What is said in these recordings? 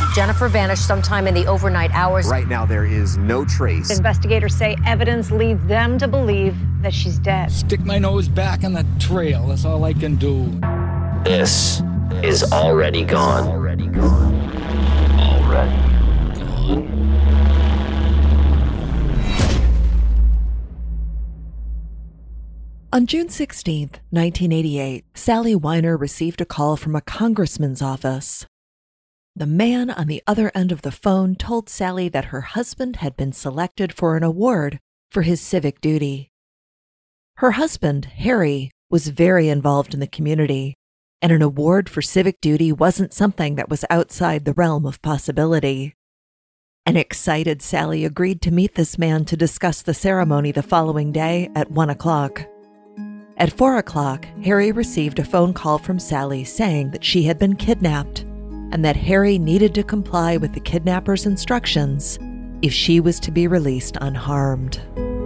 Jennifer vanished sometime in the overnight hours. Right now, there is no trace. Investigators say evidence leads them to believe that she's dead. Stick my nose back on the trail. That's all I can do. This is Already Gone. Already Gone. Already Gone. On June 16, 1988, Sally Weiner received a call from a congressman's office. The man on the other end of the phone told Sally that her husband had been selected for an award for his civic duty. Her husband, Harry, was very involved in the community, and an award for civic duty wasn't something that was outside the realm of possibility. An excited Sally agreed to meet this man to discuss the ceremony the following day at 1 o'clock. At 4 o'clock, Harry received a phone call from Sally saying that she had been kidnapped and that Harry needed to comply with the kidnapper's instructions if she was to be released unharmed.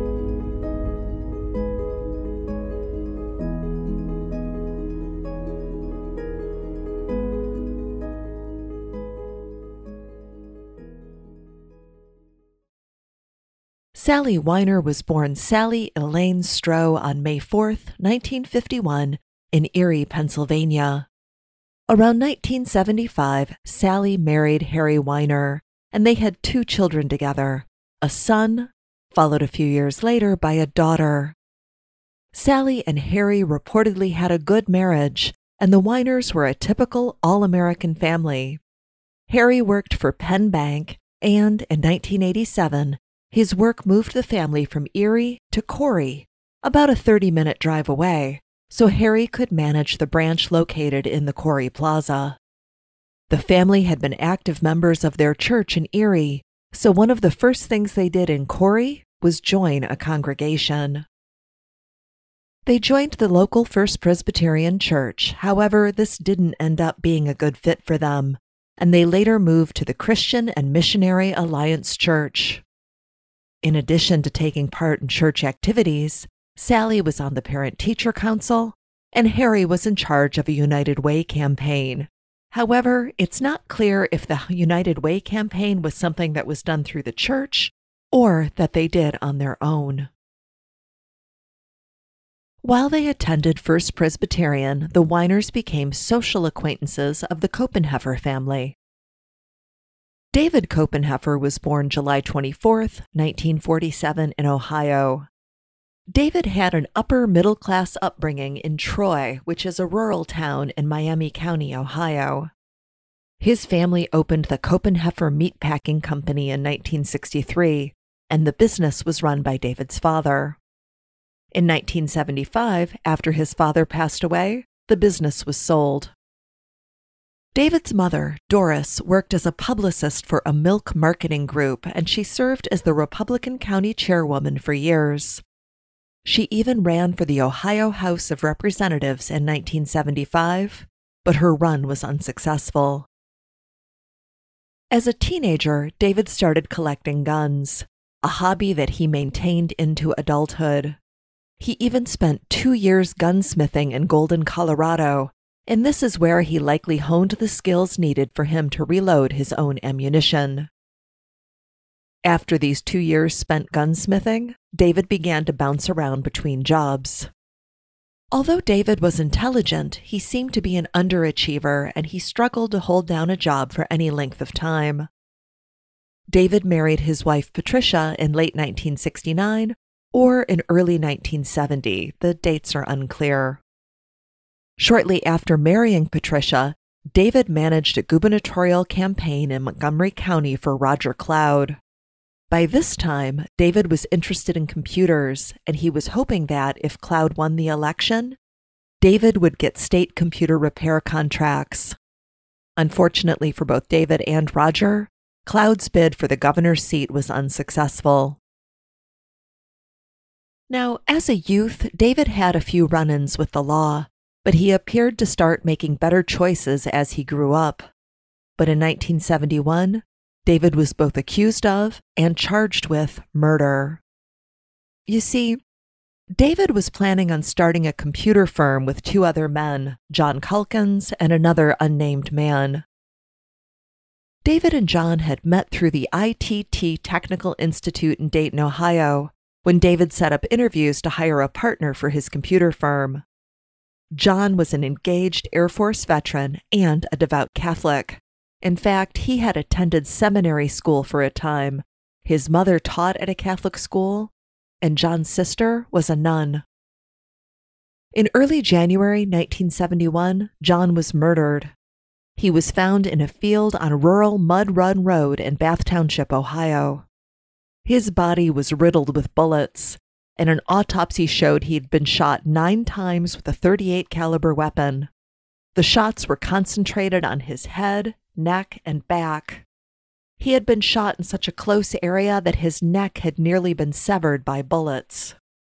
Sally Weiner was born Sally Elaine Stroh on May 4th, 1951, in Erie, Pennsylvania. Around 1975, Sally married Harry Weiner, and they had 2 children together, a son, followed a few years later by a daughter. Sally and Harry reportedly had a good marriage, and the Weiners were a typical all-American family. Harry worked for Penn Bank, and in 1987, his work moved the family from Erie to Corry, about a 30-minute drive away, so Harry could manage the branch located in the Corry Plaza. The family had been active members of their church in Erie, so one of the first things they did in Corry was join a congregation. They joined the local First Presbyterian Church. However, this didn't end up being a good fit for them, and they later moved to the Christian and Missionary Alliance Church. In addition to taking part in church activities, Sally was on the Parent-Teacher Council, and Harry was in charge of a United Way campaign. However, it's not clear if the United Way campaign was something that was done through the church or that they did on their own. While they attended First Presbyterian, the Weiners became social acquaintances of the Copenhaver family. David Copenhaver was born July 24, 1947, in Ohio. David had an upper-middle-class upbringing in Troy, which is a rural town in Miami County, Ohio. His family opened the Copenhaver Meatpacking Company in 1963, and the business was run by David's father. In 1975, after his father passed away, the business was sold. David's mother, Doris, worked as a publicist for a milk marketing group, and she served as the Republican County chairwoman for years. She even ran for the Ohio House of Representatives in 1975, but her run was unsuccessful. As a teenager, David started collecting guns, a hobby that he maintained into adulthood. He even spent 2 years gunsmithing in Golden, Colorado, and this is where he likely honed the skills needed for him to reload his own ammunition. After these 2 years spent gunsmithing, David began to bounce around between jobs. Although David was intelligent, he seemed to be an underachiever, and he struggled to hold down a job for any length of time. David married his wife Patricia in late 1969 or in early 1970. The dates are unclear. Shortly after marrying Patricia, David managed a gubernatorial campaign in Montgomery County for Roger Cloud. By this time, David was interested in computers, and he was hoping that if Cloud won the election, David would get state computer repair contracts. Unfortunately for both David and Roger, Cloud's bid for the governor's seat was unsuccessful. Now, as a youth, David had a few run-ins with the law, but he appeared to start making better choices as he grew up. But in 1971, David was both accused of and charged with murder. You see, David was planning on starting a computer firm with 2 other men, John Calkins and another unnamed man. David and John had met through the ITT Technical Institute in Dayton, Ohio, when David set up interviews to hire a partner for his computer firm. John was an engaged Air Force veteran and a devout Catholic. In fact, he had attended seminary school for a time. His mother taught at a Catholic school, and John's sister was a nun. In early January 1971, John was murdered. He was found in a field on rural Mud Run Road in Bath Township, Ohio. His body was riddled with bullets, and an autopsy showed he had been shot 9 times with a .38 caliber weapon. The shots were concentrated on his head, neck, and back. He had been shot in such a close area that his neck had nearly been severed by bullets.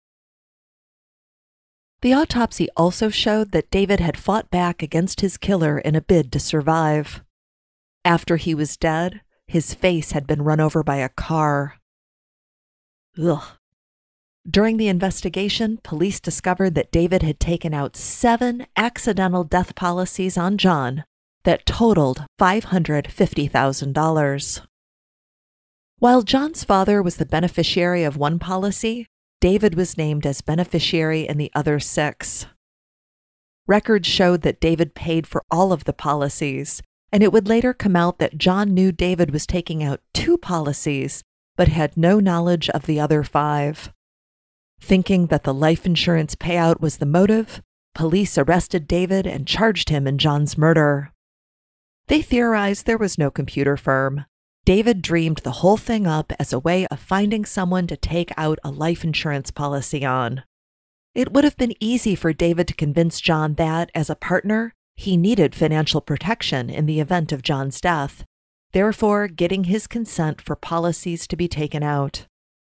The autopsy also showed that David had fought back against his killer in a bid to survive. After he was dead, his face had been run over by a car. Ugh. During the investigation, police discovered that David had taken out 7 accidental death policies on John that totaled $550,000. While John's father was the beneficiary of one policy, David was named as beneficiary in the other 6. Records showed that David paid for all of the policies, and it would later come out that John knew David was taking out 2 policies, but had no knowledge of the other 5. Thinking that the life insurance payout was the motive, police arrested David and charged him in John's murder. They theorized there was no computer firm. David dreamed the whole thing up as a way of finding someone to take out a life insurance policy on. It would have been easy for David to convince John that, as a partner, he needed financial protection in the event of John's death, therefore getting his consent for policies to be taken out.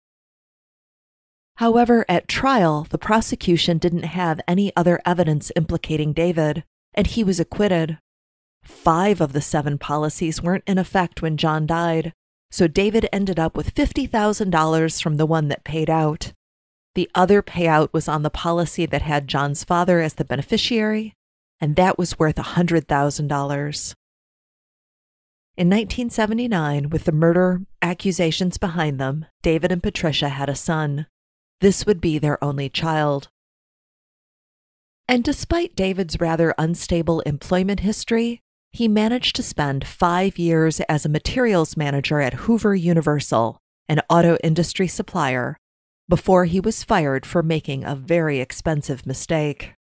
However, at trial, the prosecution didn't have any other evidence implicating David, and he was acquitted. 5 of the 7 policies weren't in effect when John died, so David ended up with $50,000 from the one that paid out. The other payout was on the policy that had John's father as the beneficiary, and that was worth $100,000. In 1979, with the murder accusations behind them, David and Patricia had a son. This would be their only child. And despite David's rather unstable employment history, he managed to spend 5 years as a materials manager at Hoover Universal, an auto industry supplier, before he was fired for making a very expensive mistake.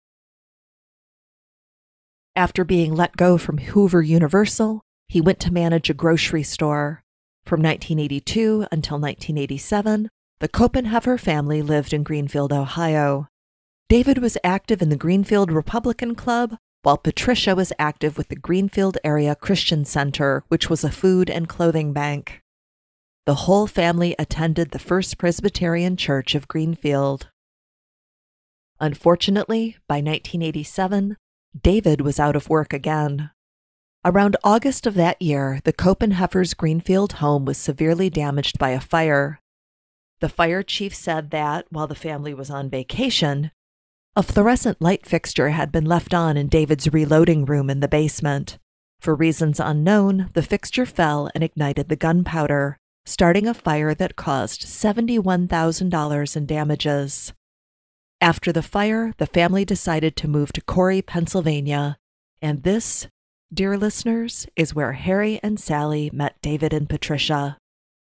After being let go from Hoover Universal, he went to manage a grocery store. From 1982 until 1987, the Copenhaver family lived in Greenfield, Ohio. David was active in the Greenfield Republican Club, while Patricia was active with the Greenfield Area Christian Center, which was a food and clothing bank. The whole family attended the First Presbyterian Church of Greenfield. Unfortunately, by 1987, David was out of work again. Around August of that year, the Copenhaver's Greenfield home was severely damaged by a fire. The fire chief said that, while the family was on vacation, a fluorescent light fixture had been left on in David's reloading room in the basement. For reasons unknown, the fixture fell and ignited the gunpowder, starting a fire that caused $71,000 in damages. After the fire, the family decided to move to Corry, Pennsylvania, and this, dear listeners, is where Harry and Sally met David and Patricia.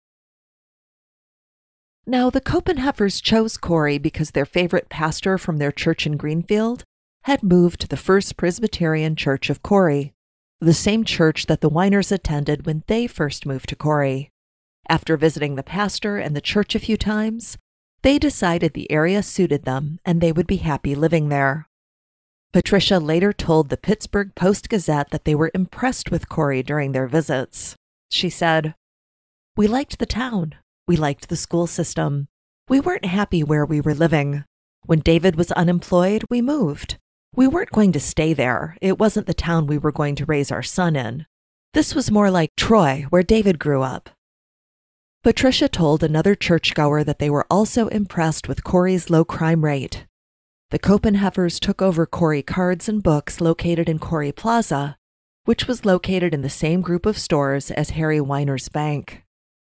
Now, the Copenhavers chose Corry because their favorite pastor from their church in Greenfield had moved to the First Presbyterian Church of Corry, the same church that the Weiners attended when they first moved to Corry. After visiting the pastor and the church a few times, they decided the area suited them and they would be happy living there. Patricia later told the Pittsburgh Post-Gazette that they were impressed with Corry during their visits. She said, "We liked the town. We liked the school system. We weren't happy where we were living. When David was unemployed, we moved. We weren't going to stay there. It wasn't the town we were going to raise our son in. This was more like Troy, where David grew up." Patricia told another churchgoer that they were also impressed with Corry's low crime rate. The Copenhavers took over Corry Cards and Books located in Corry Plaza, which was located in the same group of stores as Harry Weiner's bank.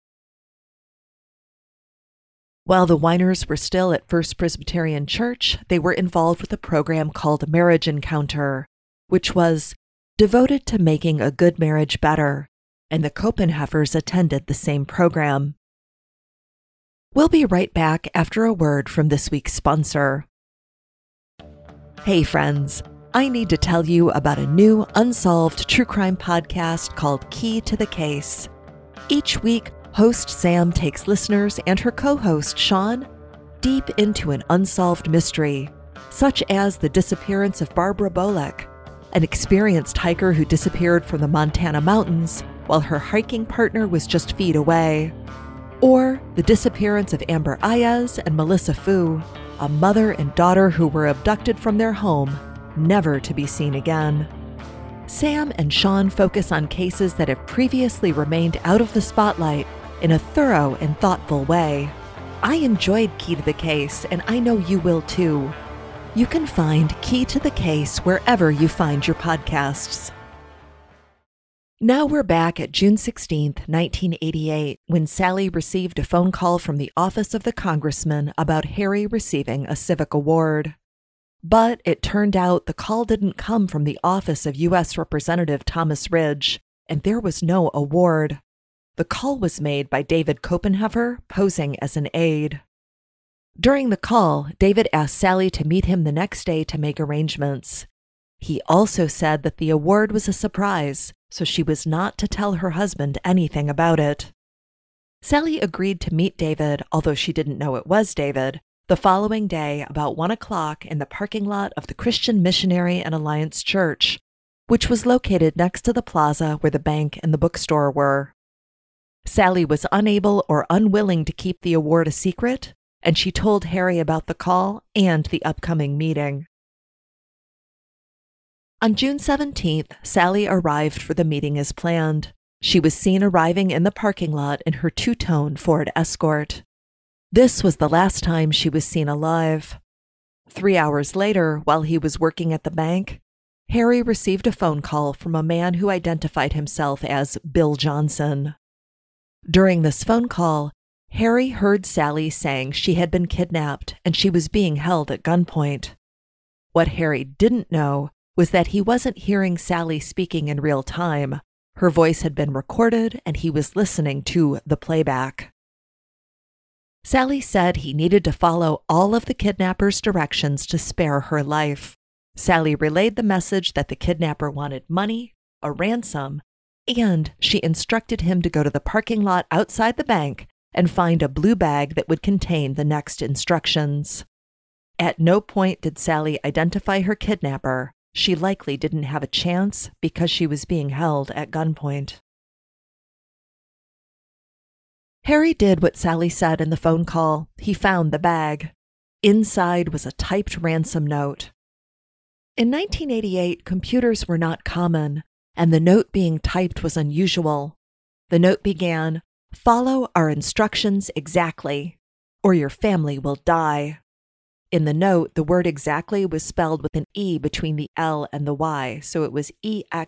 While the Weiners were still at First Presbyterian Church, they were involved with a program called Marriage Encounter, which was devoted to making a good marriage better, and the Copenheffers attended the same program. We'll be right back after a word from this week's sponsor. Hey friends, I need to tell you about a new unsolved true crime podcast called Key to the Case. Each week, host Sam takes listeners and her co-host Sean deep into an unsolved mystery, such as the disappearance of Barbara Bolek, an experienced hiker who disappeared from the Montana mountains while her hiking partner was just feet away, or the disappearance of Amber Ayaz and Melissa Fu, a mother and daughter who were abducted from their home, never to be seen again. Sam and Sean focus on cases that have previously remained out of the spotlight in a thorough and thoughtful way. I enjoyed Key to the Case, and I know you will too. You can find Key to the Case wherever you find your podcasts. Now we're back at June 16th, 1988, when Sally received a phone call from the office of the congressman about Harry receiving a civic award. But it turned out the call didn't come from the office of U.S. Representative Thomas Ridge, and there was no award. The call was made by David Copenheffer, posing as an aide. During the call, David asked Sally to meet him the next day to make arrangements. He also said that the award was a surprise, so she was not to tell her husband anything about it. Sally agreed to meet David, although she didn't know it was David, the following day about 1 o'clock in the parking lot of the Christian Missionary and Alliance Church, which was located next to the plaza where the bank and the bookstore were. Sally was unable or unwilling to keep the award a secret, and she told Harry about the call and the upcoming meeting. On June 17th, Sally arrived for the meeting as planned. She was seen arriving in the parking lot in her two-tone Ford Escort. This was the last time she was seen alive. 3 hours later, while he was working at the bank, Harry received a phone call from a man who identified himself as Bill Johnson. During this phone call, Harry heard Sally saying she had been kidnapped and she was being held at gunpoint. What Harry didn't know was that he wasn't hearing Sally speaking in real time. Her voice had been recorded and he was listening to the playback. Sally said he needed to follow all of the kidnapper's directions to spare her life. Sally relayed the message that the kidnapper wanted money, a ransom, and she instructed him to go to the parking lot outside the bank and find a blue bag that would contain the next instructions. At no point did Sally identify her kidnapper. She likely didn't have a chance because she was being held at gunpoint. Harry did what Sally said in the phone call. He found the bag. Inside was a typed ransom note. In 1988, computers were not common, and the note being typed was unusual. The note began, "Follow our instructions exactly, or your family will die." In the note, the word exactly was spelled with an E between the L and the Y, so it was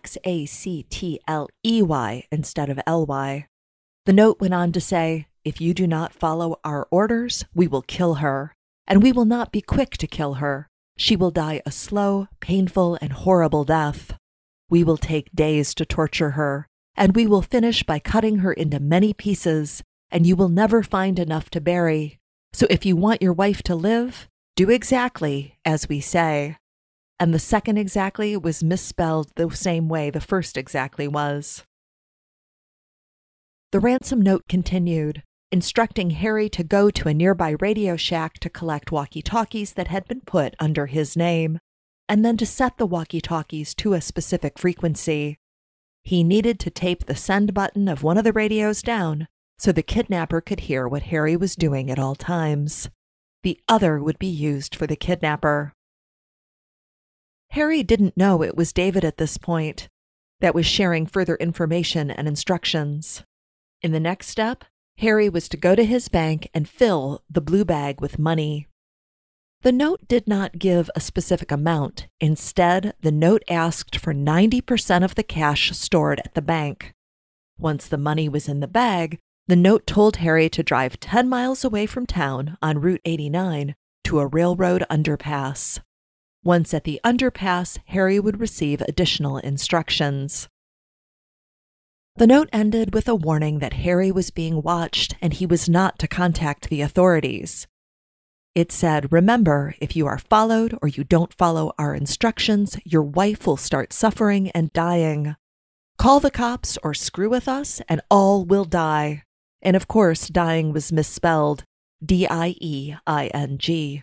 EXACTLEY instead of LY. The note went on to say, "If you do not follow our orders, we will kill her, and we will not be quick to kill her. She will die a slow, painful, and horrible death. We will take days to torture her, and we will finish by cutting her into many pieces, and you will never find enough to bury. So if you want your wife to live, do exactly as we say." And the second exactly was misspelled the same way the first exactly was. The ransom note continued, instructing Harry to go to a nearby Radio Shack to collect walkie-talkies that had been put under his name, and then to set the walkie-talkies to a specific frequency. He needed to tape the send button of one of the radios down so the kidnapper could hear what Harry was doing at all times. The other would be used for the kidnapper. Harry didn't know it was David at this point that was sharing further information and instructions. In the next step, Harry was to go to his bank and fill the blue bag with money. The note did not give a specific amount. Instead, the note asked for 90% of the cash stored at the bank. Once the money was in the bag, the note told Harry to drive 10 miles away from town on Route 89 to a railroad underpass. Once at the underpass, Harry would receive additional instructions. The note ended with a warning that Harry was being watched and he was not to contact the authorities. It said, "Remember, if you are followed or you don't follow our instructions, your wife will start suffering and dying. Call the cops or screw with us and all will die." And of course, dying was misspelled, D-I-E-I-N-G.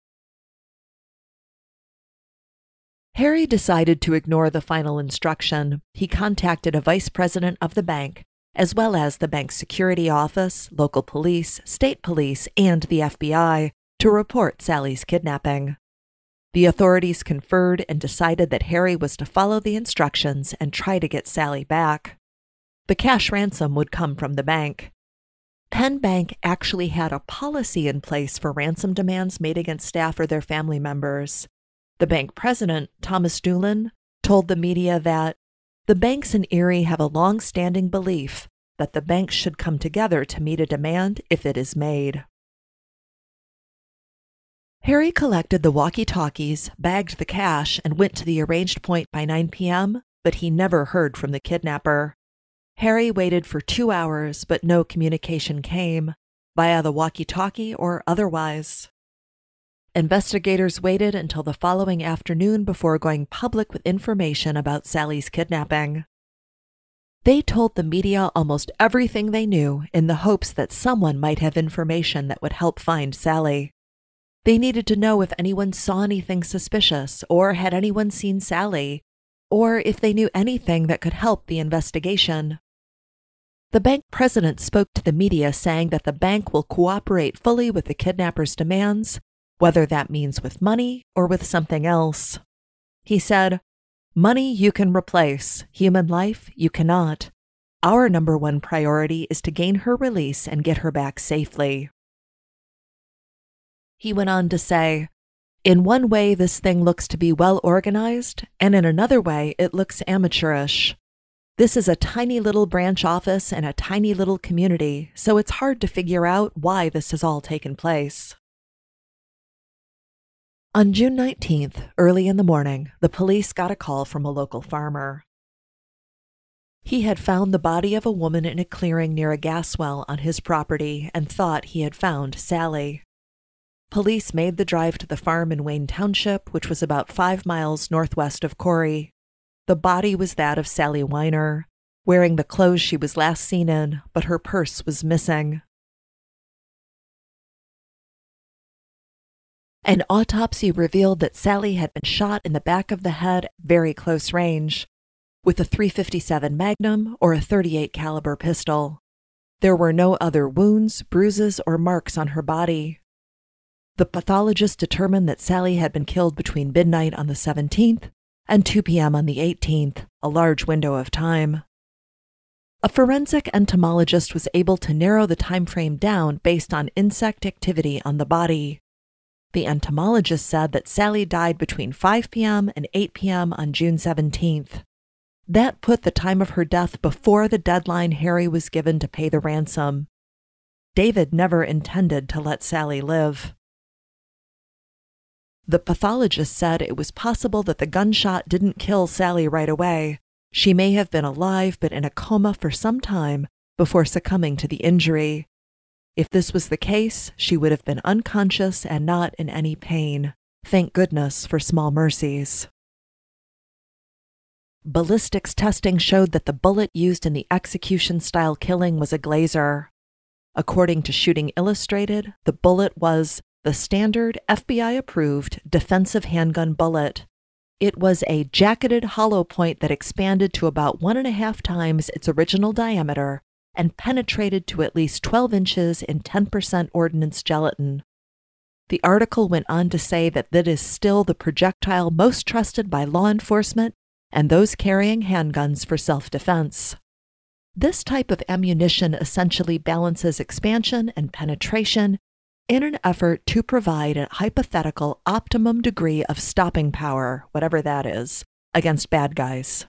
Harry decided to ignore the final instruction. He contacted a vice president of the bank, as well as the bank's security office, local police, state police, and the FBI, to report Sally's kidnapping. The authorities conferred and decided that Harry was to follow the instructions and try to get Sally back. The cash ransom would come from the bank. Penn Bank actually had a policy in place for ransom demands made against staff or their family members. The bank president, Thomas Doolan, told the media that the banks in Erie have a long-standing belief that the banks should come together to meet a demand if it is made. Harry collected the walkie-talkies, bagged the cash, and went to the arranged point by 9 p.m., but he never heard from the kidnapper. Harry waited for 2 hours, but no communication came, via the walkie-talkie or otherwise. Investigators waited until the following afternoon before going public with information about Sally's kidnapping. They told the media almost everything they knew in the hopes that someone might have information that would help find Sally. They needed to know if anyone saw anything suspicious, or had anyone seen Sally, or if they knew anything that could help the investigation. The bank president spoke to the media saying that the bank will cooperate fully with the kidnapper's demands, whether that means with money or with something else. He said, "Money you can replace, human life you cannot. Our number one priority is to gain her release and get her back safely." He went on to say, "In one way, this thing looks to be well organized, and in another way, it looks amateurish. This is a tiny little branch office in a tiny little community, so it's hard to figure out why this has all taken place." On June 19th, early in the morning, the police got a call from a local farmer. He had found the body of a woman in a clearing near a gas well on his property and thought he had found Sally. Police made the drive to the farm in Wayne Township, which was about 5 miles northwest of Corry. The body was that of Sally Weiner, wearing the clothes she was last seen in, but her purse was missing. An autopsy revealed that Sally had been shot in the back of the head at very close range, with a .357 Magnum or a .38 caliber pistol. There were no other wounds, bruises, or marks on her body. The pathologist determined that Sally had been killed between midnight on the 17th and 2 p.m. on the 18th, a large window of time. A forensic entomologist was able to narrow the time frame down based on insect activity on the body. The entomologist said that Sally died between 5 p.m. and 8 p.m. on June 17th. That put the time of her death before the deadline Harry was given to pay the ransom. David never intended to let Sally live. The pathologist said it was possible that the gunshot didn't kill Sally right away. She may have been alive but in a coma for some time before succumbing to the injury. If this was the case, she would have been unconscious and not in any pain. Thank goodness for small mercies. Ballistics testing showed that the bullet used in the execution-style killing was a Glaser. According to Shooting Illustrated, the bullet was the standard FBI-approved defensive handgun bullet. It was a jacketed hollow point that expanded to about 1.5 times its original diameter and penetrated to at least 12 inches in 10% ordnance gelatin. The article went on to say that is still the projectile most trusted by law enforcement and those carrying handguns for self-defense. This type of ammunition essentially balances expansion and penetration in an effort to provide a hypothetical optimum degree of stopping power, whatever that is, against bad guys.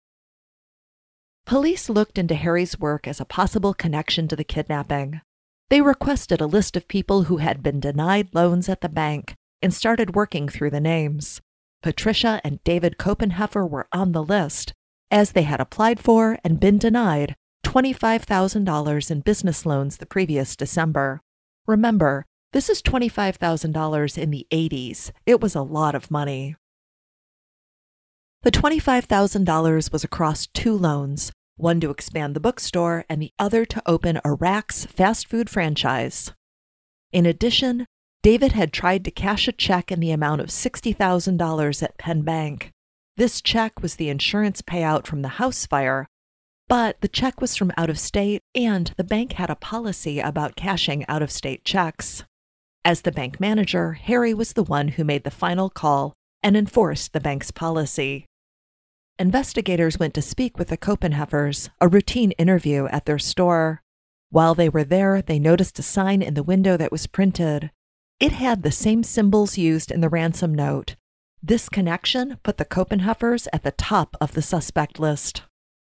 Police looked into Harry's work as a possible connection to the kidnapping. They requested a list of people who had been denied loans at the bank and started working through the names. Patricia and David Koppenheffer were on the list, as they had applied for and been denied $25,000 in business loans the previous December. Remember, this is $25,000 in the 80s. It was a lot of money. The $25,000 was across 2 loans, one to expand the bookstore and the other to open a Rax fast food franchise. In addition, David had tried to cash a check in the amount of $60,000 at Penn Bank. This check was the insurance payout from the house fire, but the check was from out of state, and the bank had a policy about cashing out-of-state checks. As the bank manager, Harry was the one who made the final call and enforced the bank's policy. Investigators went to speak with the Koppenheffers, a routine interview at their store. While they were there, they noticed a sign in the window that was printed. It had the same symbols used in the ransom note. This connection put the Koppenheffers at the top of the suspect list.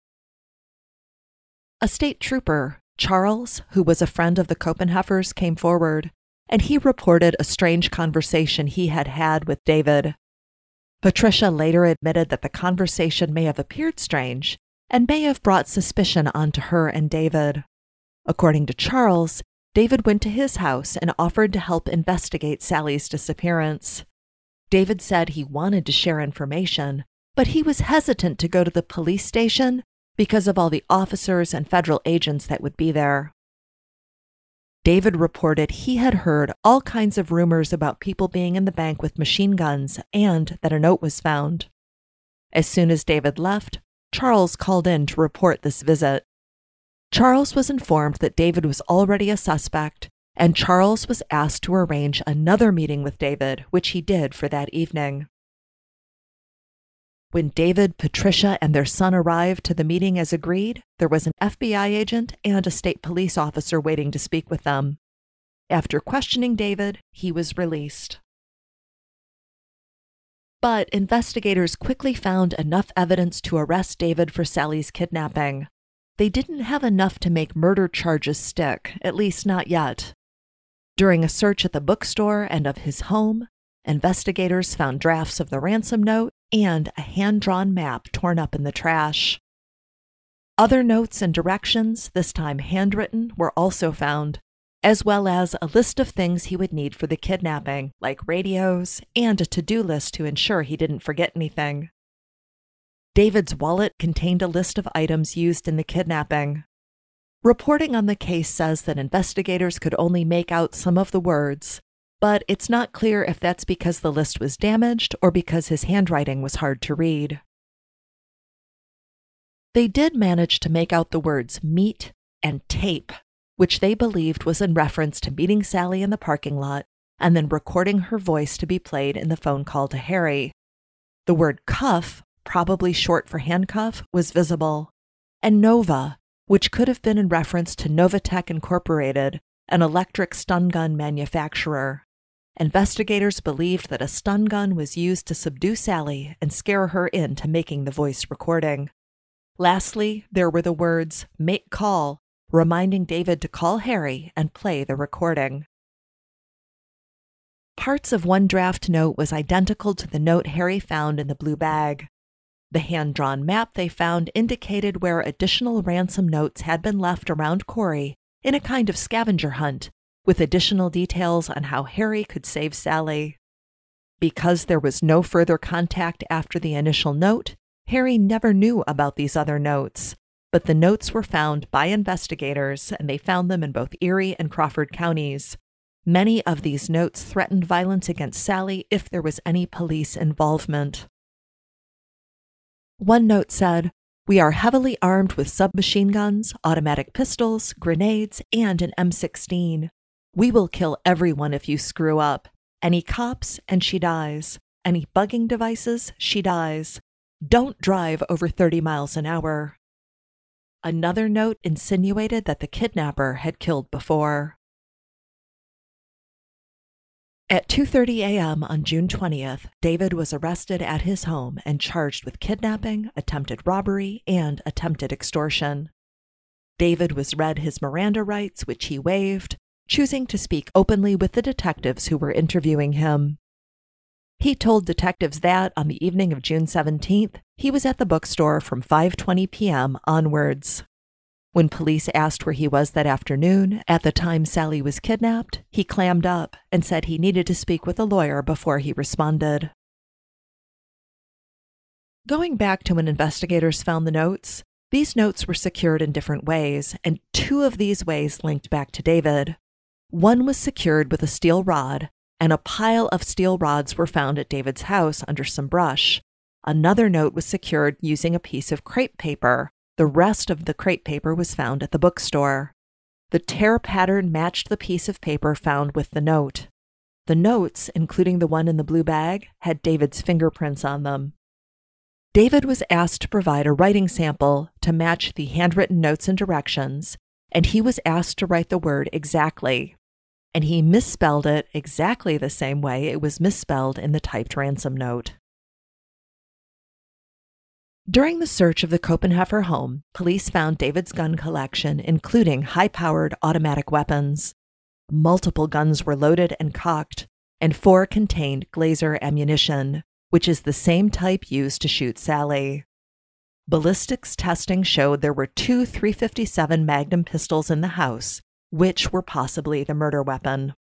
A state trooper, Charles, who was a friend of the Koppenheffers, came forward, and he reported a strange conversation he had had with David. Patricia later admitted that the conversation may have appeared strange and may have brought suspicion onto her and David. According to Charles, David went to his house and offered to help investigate Sally's disappearance. David said he wanted to share information, but he was hesitant to go to the police station because of all the officers and federal agents that would be there. David reported he had heard all kinds of rumors about people being in the bank with machine guns and that a note was found. As soon as David left, Charles called in to report this visit. Charles was informed that David was already a suspect, and Charles was asked to arrange another meeting with David, which he did for that evening. When David, Patricia, and their son arrived to the meeting as agreed, there was an FBI agent and a state police officer waiting to speak with them. After questioning David, he was released. But investigators quickly found enough evidence to arrest David for Sally's kidnapping. They didn't have enough to make murder charges stick, at least not yet. During a search at the bookstore and of his home, investigators found drafts of the ransom note and a hand-drawn map torn up in the trash. Other notes and directions, this time handwritten, were also found, as well as a list of things he would need for the kidnapping, like radios and a to-do list to ensure he didn't forget anything. David's wallet contained a list of items used in the kidnapping. Reporting on the case says that investigators could only make out some of the words, but it's not clear if that's because the list was damaged or because his handwriting was hard to read. They did manage to make out the words meet and tape, which they believed was in reference to meeting Sally in the parking lot and then recording her voice to be played in the phone call to Harry. The word cuff, probably short for handcuff, was visible, and Nova, which could have been in reference to Novatech Incorporated, an electric stun gun manufacturer. Investigators believed that a stun gun was used to subdue Sally and scare her into making the voice recording. Lastly, there were the words, make call, reminding David to call Harry and play the recording. Parts of one draft note was identical to the note Harry found in the blue bag. The hand-drawn map they found indicated where additional ransom notes had been left around Corey in a kind of scavenger hunt, with additional details on how Harry could save Sally. Because there was no further contact after the initial note, Harry never knew about these other notes, but the notes were found by investigators, and they found them in both Erie and Crawford counties. Many of these notes threatened violence against Sally if there was any police involvement. One note said, "We are heavily armed with submachine guns, automatic pistols, grenades, and an M16. We will kill everyone if you screw up. Any cops, and she dies. Any bugging devices, she dies. Don't drive over 30 miles an hour." Another note insinuated that the kidnapper had killed before. At 2:30 a.m. on June 20th, David was arrested at his home and charged with kidnapping, attempted robbery, and attempted extortion. David was read his Miranda rights, which he waived, choosing to speak openly with the detectives who were interviewing him. He told detectives that, on the evening of June 17th, he was at the bookstore from 5:20 p.m. onwards. When police asked where he was that afternoon, at the time Sally was kidnapped, he clammed up and said he needed to speak with a lawyer before he responded. Going back to when investigators found the notes, these notes were secured in different ways, and 2 of these ways linked back to David. One was secured with a steel rod, and a pile of steel rods were found at David's house under some brush. Another note was secured using a piece of crepe paper. The rest of the crepe paper was found at the bookstore. The tear pattern matched the piece of paper found with the note. The notes, including the one in the blue bag, had David's fingerprints on them. David was asked to provide a writing sample to match the handwritten notes and directions, and he was asked to write the word exactly. And he misspelled it exactly the same way it was misspelled in the typed ransom note. During the search of the Koppenheffer home, police found David's gun collection, including high-powered automatic weapons. Multiple guns were loaded and cocked, and 4 contained Glaser ammunition, which is the same type used to shoot Sally. Ballistics testing showed there were 2 .357 Magnum pistols in the house, which were possibly the murder weapon.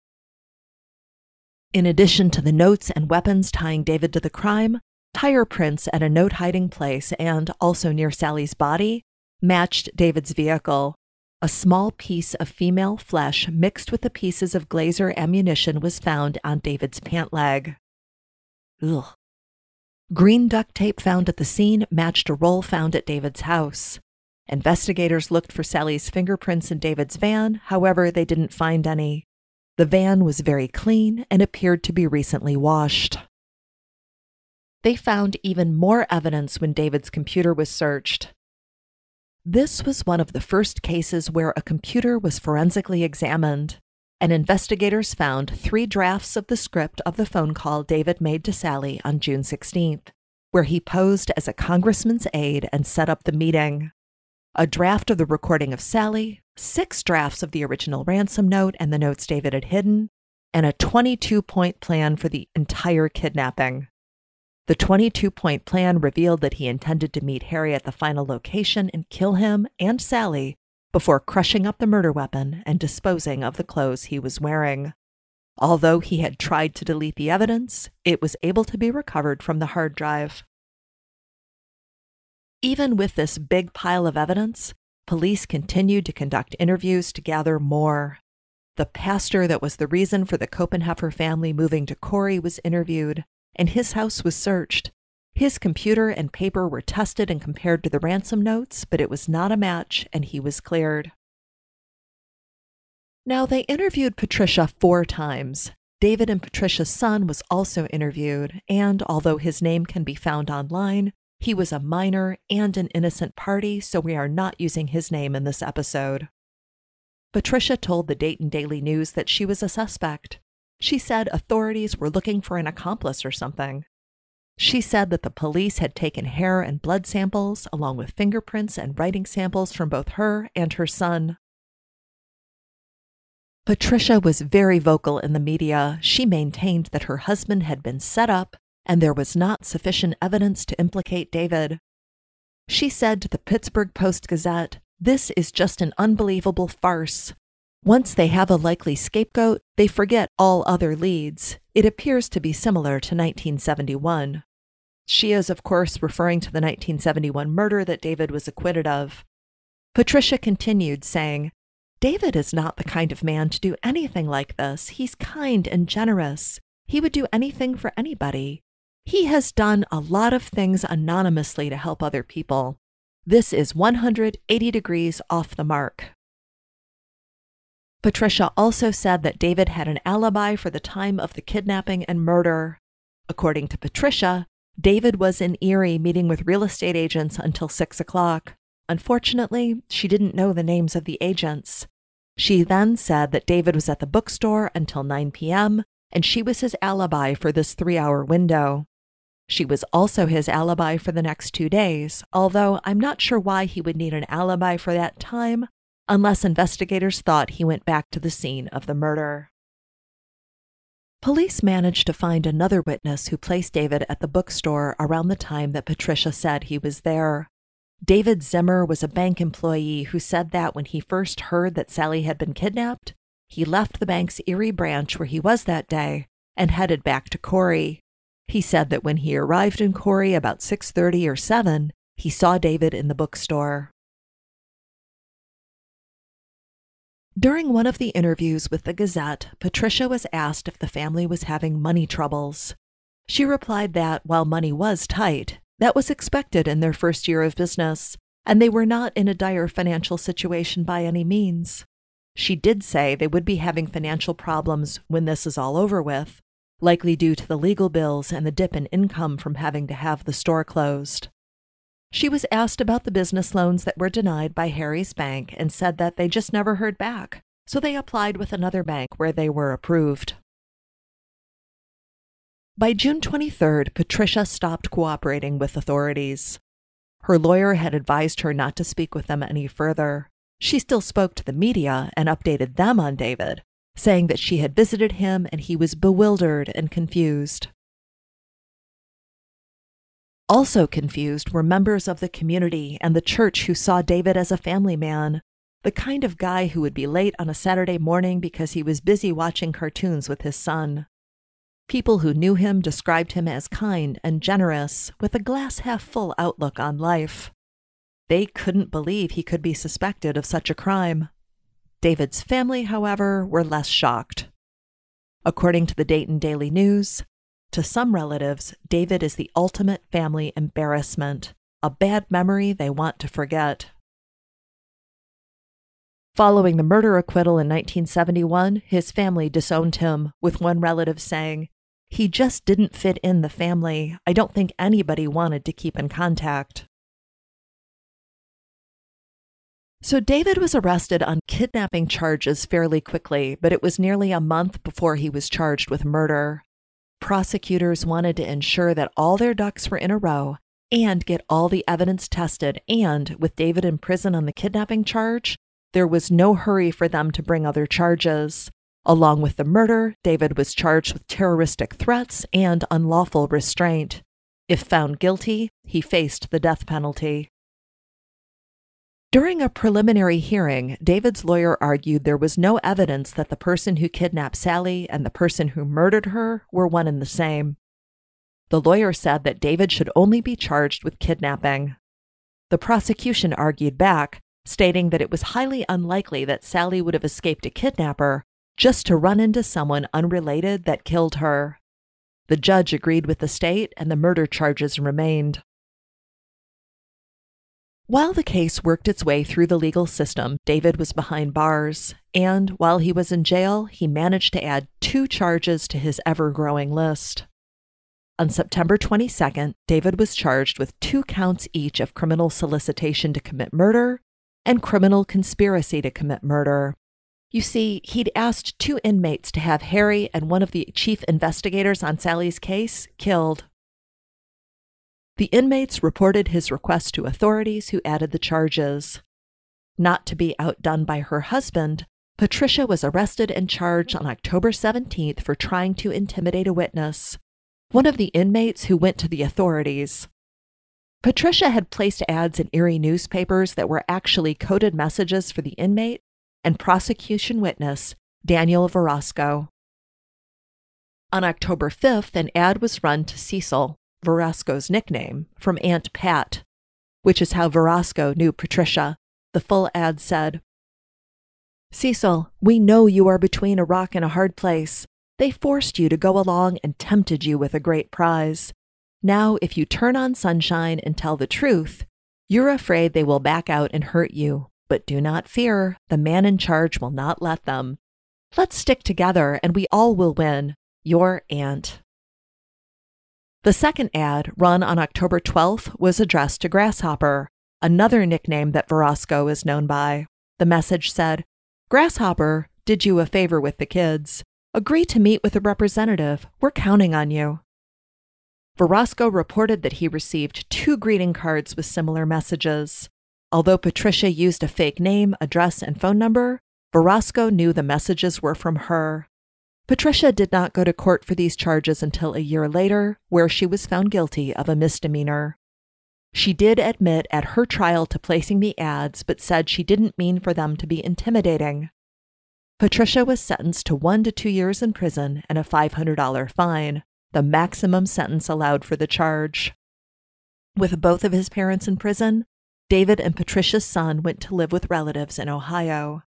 In addition to the notes and weapons tying David to the crime, tire prints at a note hiding place and also near Sally's body matched David's vehicle. A small piece of female flesh mixed with the pieces of Glaser ammunition was found on David's pant leg. Ugh. Green duct tape found at the scene matched a roll found at David's house. Investigators looked for Sally's fingerprints in David's van, however, they didn't find any. The van was very clean and appeared to be recently washed. They found even more evidence when David's computer was searched. This was one of the first cases where a computer was forensically examined, and investigators found 3 drafts of the script of the phone call David made to Sally on June 16th, where he posed as a congressman's aide and set up the meeting. A draft of the recording of Sally, 6 drafts of the original ransom note and the notes David had hidden, and a 22-point plan for the entire kidnapping. The 22-point plan revealed that he intended to meet Harry at the final location and kill him and Sally before crushing up the murder weapon and disposing of the clothes he was wearing. Although he had tried to delete the evidence, it was able to be recovered from the hard drive. Even with this big pile of evidence, police continued to conduct interviews to gather more. The pastor that was the reason for the Koppenheffer family moving to Corey was interviewed, and his house was searched. His computer and paper were tested and compared to the ransom notes, but it was not a match, and he was cleared. Now, they interviewed Patricia 4 times. David and Patricia's son was also interviewed, and although his name can be found online, he was a minor and an innocent party, so we are not using his name in this episode. Patricia told the Dayton Daily News that she was a suspect. She said authorities were looking for an accomplice or something. She said that the police had taken hair and blood samples, along with fingerprints and writing samples from both her and her son. Patricia was very vocal in the media. She maintained that her husband had been set up and there was not sufficient evidence to implicate David. She said to the Pittsburgh Post-Gazette, "This is just an unbelievable farce. Once they have a likely scapegoat, they forget all other leads. It appears to be similar to 1971. She is, of course, referring to the 1971 murder that David was acquitted of. Patricia continued, saying, "David is not the kind of man to do anything like this. He's kind and generous. He would do anything for anybody. He has done a lot of things anonymously to help other people. This is 180 degrees off the mark." Patricia also said that David had an alibi for the time of the kidnapping and murder. According to Patricia, David was in Erie meeting with real estate agents until 6 o'clock. Unfortunately, she didn't know the names of the agents. She then said that David was at the bookstore until 9 p.m., and she was his alibi for this 3-hour window. She was also his alibi for the next 2 days, although I'm not sure why he would need an alibi for that time, unless investigators thought he went back to the scene of the murder. Police managed to find another witness who placed David at the bookstore around the time that Patricia said he was there. David Zimmer was a bank employee who said that when he first heard that Sally had been kidnapped, he left the bank's Erie branch where he was that day and headed back to Corey. He said that when he arrived in Corey about 6:30 or 7, he saw David in the bookstore. During one of the interviews with the Gazette, Patricia was asked if the family was having money troubles. She replied that, while money was tight, that was expected in their first year of business, and they were not in a dire financial situation by any means. She did say they would be having financial problems when this is all over with, likely due to the legal bills and the dip in income from having to have the store closed. She was asked about the business loans that were denied by Harry's bank and said that they just never heard back, so they applied with another bank where they were approved. By June 23rd, Patricia stopped cooperating with authorities. Her lawyer had advised her not to speak with them any further. She still spoke to the media and updated them on David, saying that she had visited him and he was bewildered and confused. Also confused were members of the community and the church who saw David as a family man, the kind of guy who would be late on a Saturday morning because he was busy watching cartoons with his son. People who knew him described him as kind and generous, with a glass-half-full outlook on life. They couldn't believe he could be suspected of such a crime. David's family, however, were less shocked. According to the Dayton Daily News, to some relatives, David is the ultimate family embarrassment, a bad memory they want to forget. Following the murder acquittal in 1971, his family disowned him, with one relative saying, "He just didn't fit in the family. I don't think anybody wanted to keep in contact." So David was arrested on kidnapping charges fairly quickly, but it was nearly a month before he was charged with murder. Prosecutors wanted to ensure that all their ducks were in a row and get all the evidence tested, and with David in prison on the kidnapping charge, there was no hurry for them to bring other charges. Along with the murder, David was charged with terroristic threats and unlawful restraint. If found guilty, he faced the death penalty. During a preliminary hearing, David's lawyer argued there was no evidence that the person who kidnapped Sally and the person who murdered her were one and the same. The lawyer said that David should only be charged with kidnapping. The prosecution argued back, stating that it was highly unlikely that Sally would have escaped a kidnapper just to run into someone unrelated that killed her. The judge agreed with the state, and the murder charges remained. While the case worked its way through the legal system, David was behind bars, and while he was in jail, he managed to add 2 charges to his ever-growing list. On September 22nd, David was charged with 2 counts each of criminal solicitation to commit murder and criminal conspiracy to commit murder. You see, he'd asked 2 inmates to have Harry and one of the chief investigators on Sally's case killed. The inmates reported his request to authorities, who added the charges. Not to be outdone by her husband, Patricia was arrested and charged on October 17th for trying to intimidate a witness, one of the inmates who went to the authorities. Patricia had placed ads in Erie newspapers that were actually coded messages for the inmate and prosecution witness, Daniel Verasco. On October 5th, an ad was run to Cecil, Verasco's nickname, from Aunt Pat, which is how Verasco knew Patricia. The full ad said, "Cecil, we know you are between a rock and a hard place. They forced you to go along and tempted you with a great prize. Now, if you turn on Sunshine and tell the truth, you're afraid they will back out and hurt you. But do not fear, the man in charge will not let them. Let's stick together and we all will win. Your aunt." The second ad, run on October 12th, was addressed to Grasshopper, another nickname that Verasco is known by. The message said, "Grasshopper did you a favor with the kids. Agree to meet with a representative. We're counting on you. Verosco reported that he received 2 greeting cards with similar messages. Although Patricia used a fake name, address, and phone number, Verosco knew the messages were from her. Patricia did not go to court for these charges until a year later, where she was found guilty of a misdemeanor. She did admit at her trial to placing the ads, but said she didn't mean for them to be intimidating. Patricia was sentenced to 1 to 2 years in prison and a $500 fine, the maximum sentence allowed for the charge. With both of his parents in prison, David and Patricia's son went to live with relatives in Ohio.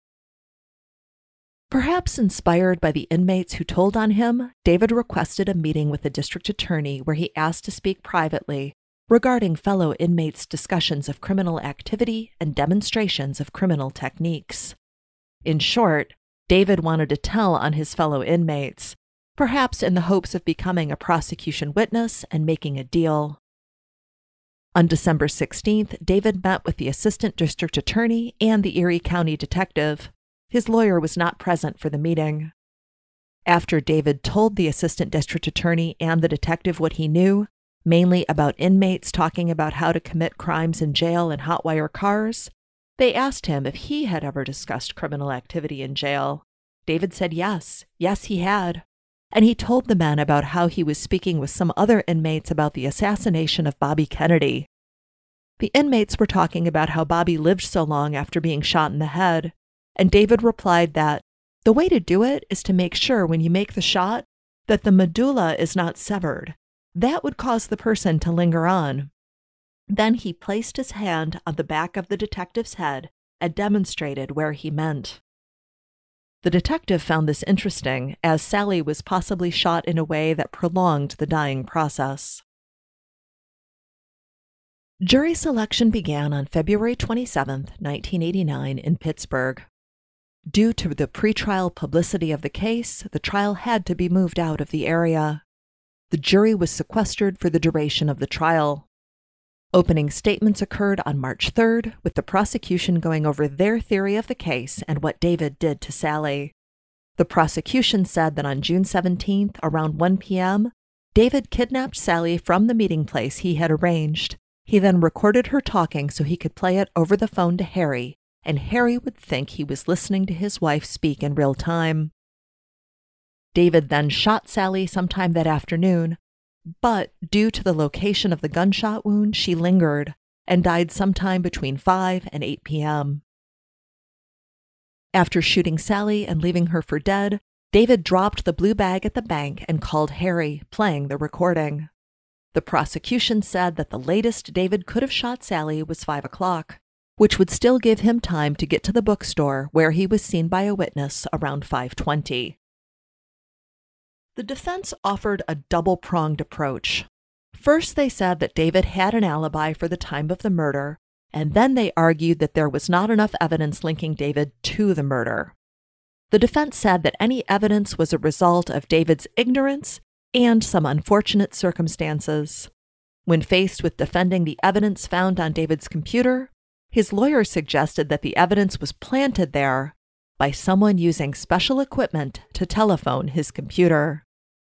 Perhaps inspired by the inmates who told on him, David requested a meeting with the district attorney where he asked to speak privately regarding fellow inmates' discussions of criminal activity and demonstrations of criminal techniques. In short, David wanted to tell on his fellow inmates, perhaps in the hopes of becoming a prosecution witness and making a deal. On December 16th, David met with the assistant district attorney and the Erie County detective. His lawyer was not present for the meeting. After David told the assistant district attorney and the detective what he knew, mainly about inmates talking about how to commit crimes in jail and hotwire cars, they asked him if he had ever discussed criminal activity in jail. David said yes, he had. And he told the men about how he was speaking with some other inmates about the assassination of Bobby Kennedy. The inmates were talking about how Bobby lived so long after being shot in the head, and David replied that the way to do it is to make sure when you make the shot that the medulla is not severed. That would cause the person to linger on. Then he placed his hand on the back of the detective's head and demonstrated where he meant. The detective found this interesting, as Sally was possibly shot in a way that prolonged the dying process. Jury selection began on February 27, 1989, in Pittsburgh. Due to the pretrial publicity of the case, the trial had to be moved out of the area. The jury was sequestered for the duration of the trial. Opening statements occurred on March 3rd, with the prosecution going over their theory of the case and what David did to Sally. The prosecution said that on June 17th, around 1 p.m., David kidnapped Sally from the meeting place he had arranged. He then recorded her talking so he could play it over the phone to Harry, and Harry would think he was listening to his wife speak in real time. David then shot Sally sometime that afternoon, but due to the location of the gunshot wound, she lingered and died sometime between 5 and 8 p.m. After shooting Sally and leaving her for dead, David dropped the blue bag at the bank and called Harry, playing the recording. The prosecution said that the latest David could have shot Sally was 5 o'clock, which would still give him time to get to the bookstore where he was seen by a witness around 5:20. The defense offered a double-pronged approach. First, they said that David had an alibi for the time of the murder, and then they argued that there was not enough evidence linking David to the murder. The defense said that any evidence was a result of David's ignorance and some unfortunate circumstances. When faced with defending the evidence found on David's computer, his lawyer suggested that the evidence was planted there by someone using special equipment to telephone his computer.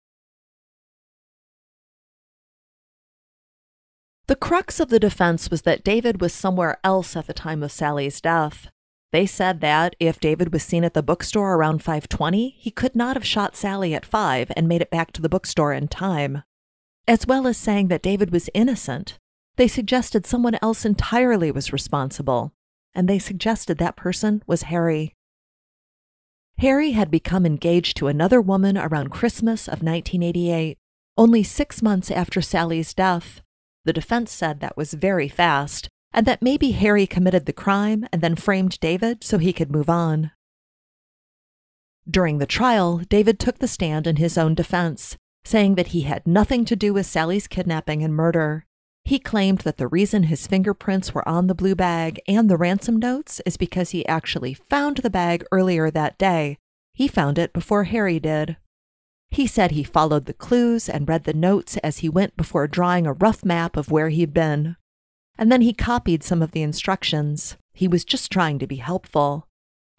The crux of the defense was that David was somewhere else at the time of Sally's death. They said that if David was seen at the bookstore around 5:20, he could not have shot Sally at 5 and made it back to the bookstore in time. As well as saying that David was innocent, they suggested someone else entirely was responsible, and they suggested that person was Harry. Harry had become engaged to another woman around Christmas of 1988, only 6 months after Sally's death. The defense said that was very fast, and that maybe Harry committed the crime and then framed David so he could move on. During the trial, David took the stand in his own defense, saying that he had nothing to do with Sally's kidnapping and murder. He claimed that the reason his fingerprints were on the blue bag and the ransom notes is because he actually found the bag earlier that day. He found it before Harry did. He said he followed the clues and read the notes as he went before drawing a rough map of where he'd been. And then he copied some of the instructions. He was just trying to be helpful.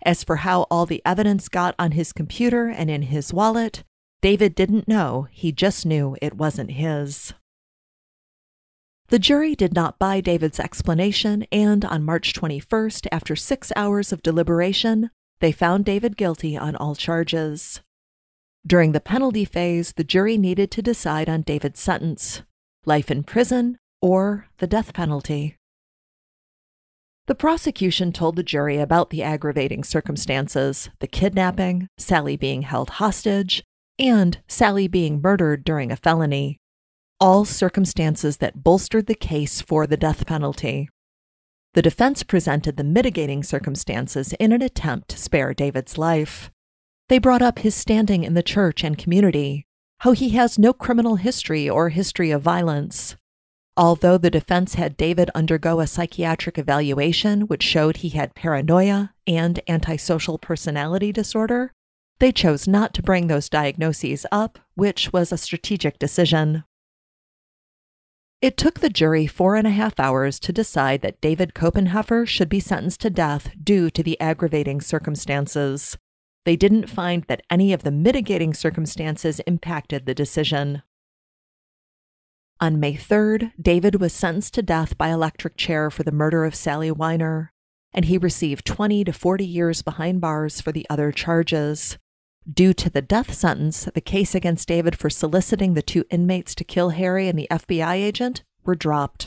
As for how all the evidence got on his computer and in his wallet, David didn't know. He just knew it wasn't his. The jury did not buy David's explanation, and on March 21st, after 6 hours of deliberation, they found David guilty on all charges. During the penalty phase, the jury needed to decide on David's sentence: life in prison or the death penalty. The prosecution told the jury about the aggravating circumstances: the kidnapping, Sally being held hostage, and Sally being murdered during a felony, all circumstances that bolstered the case for the death penalty. The defense presented the mitigating circumstances in an attempt to spare David's life. They brought up his standing in the church and community, how he has no criminal history or history of violence. Although the defense had David undergo a psychiatric evaluation which showed he had paranoia and antisocial personality disorder, they chose not to bring those diagnoses up, which was a strategic decision. It took the jury 4.5 hours to decide that David Koppenheffer should be sentenced to death due to the aggravating circumstances. They didn't find that any of the mitigating circumstances impacted the decision. On May 3rd, David was sentenced to death by electric chair for the murder of Sally Weiner, and he received 20 to 40 years behind bars for the other charges. Due to the death sentence, the case against David for soliciting the 2 inmates to kill Harry and the FBI agent were dropped.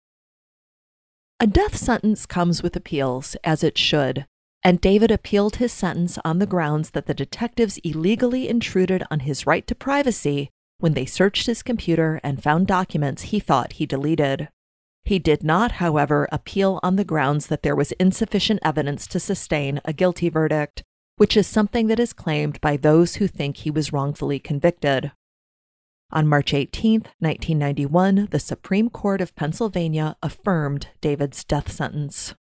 A death sentence comes with appeals, as it should, and David appealed his sentence on the grounds that the detectives illegally intruded on his right to privacy when they searched his computer and found documents he thought he deleted. He did not, however, appeal on the grounds that there was insufficient evidence to sustain a guilty verdict, which is something that is claimed by those who think he was wrongfully convicted. On March 18, 1991, the Supreme Court of Pennsylvania affirmed David's death sentence.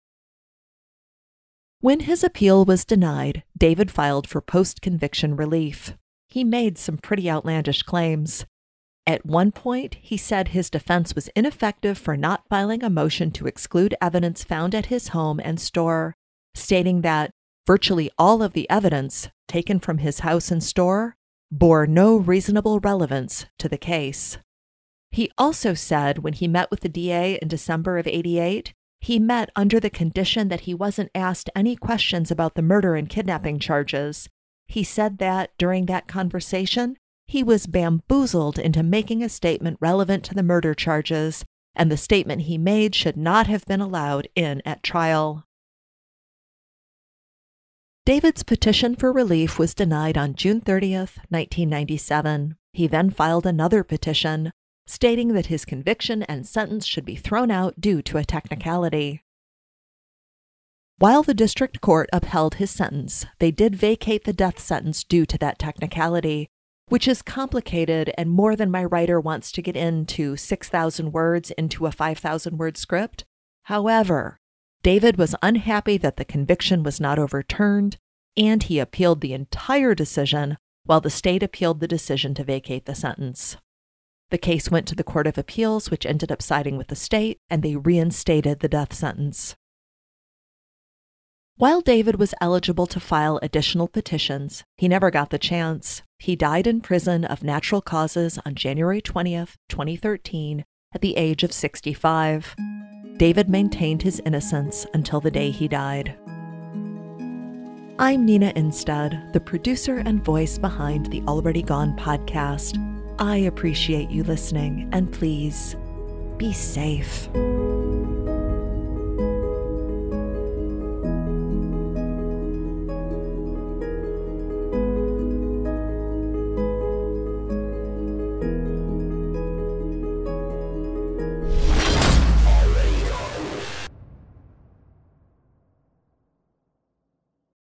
When his appeal was denied, David filed for post-conviction relief. He made some pretty outlandish claims. At one point, he said his defense was ineffective for not filing a motion to exclude evidence found at his home and store, stating that virtually all of the evidence taken from his house and store bore no reasonable relevance to the case. He also said when he met with the DA in December of '88, he met under the condition that he wasn't asked any questions about the murder and kidnapping charges. He said that during that conversation, he was bamboozled into making a statement relevant to the murder charges, and the statement he made should not have been allowed in at trial. David's petition for relief was denied on June 30th, 1997. He then filed another petition, stating that his conviction and sentence should be thrown out due to a technicality. While the district court upheld his sentence, they did vacate the death sentence due to that technicality, which is complicated and more than my writer wants to get into 6,000 words into a 5,000-word script. However, David was unhappy that the conviction was not overturned, and he appealed the entire decision while the state appealed the decision to vacate the sentence. The case went to the Court of Appeals, which ended up siding with the state, and they reinstated the death sentence. While David was eligible to file additional petitions, he never got the chance. He died in prison of natural causes on January 20th, 2013, at the age of 65. David maintained his innocence until the day he died. I'm Nina Instead, the producer and voice behind the Already Gone podcast. I appreciate you listening, and please, be safe.